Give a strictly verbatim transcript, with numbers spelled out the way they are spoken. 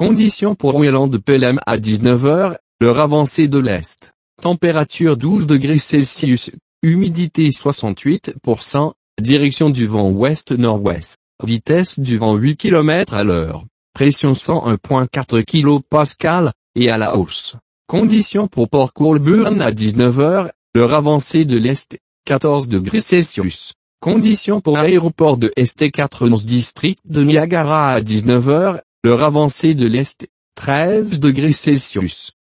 Conditions pour Wayland Pelham à dix-neuf heures, l'heure avancée de l'Est. Température douze degrés Celsius, humidité soixante-huit pour cent, direction du vent ouest-nord-ouest, vitesse du vent huit kilomètres à l'heure, pression cent un virgule quatre kilopascales, et à la hausse. Conditions pour Port Colborne à dix-neuf heures, l'heure avancée de l'Est, quatorze degrés Celsius. Conditions pour aéroport de St Catharines District de Niagara à dix-neuf heures, l'heure avancée de l'Est, treize degrés Celsius.